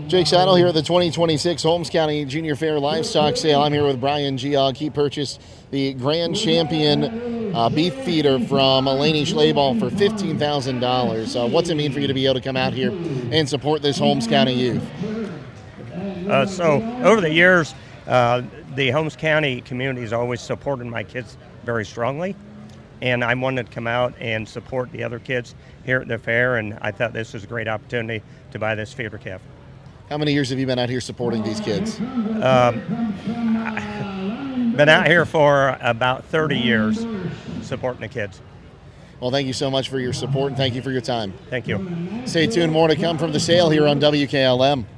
Jake Saddle here at the 2026 Holmes County Junior Fair Livestock Sale. I'm here with Brian Geog. He purchased the Grand Champion beef feeder from Laney Schlaball for $15,000. What's it mean for you to be able to come out here and support this Holmes County youth? So over the years, the Holmes County community has always supported my kids very strongly, and I wanted to come out and support the other kids here at the fair, and I thought this was a great opportunity to buy this feeder calf. How many years have you been out here supporting these kids? Been out here for about 30 years supporting the kids. Well, thank you so much for your support, and thank you for your time. Thank you. Stay tuned, more to come from the sale here on WKLM.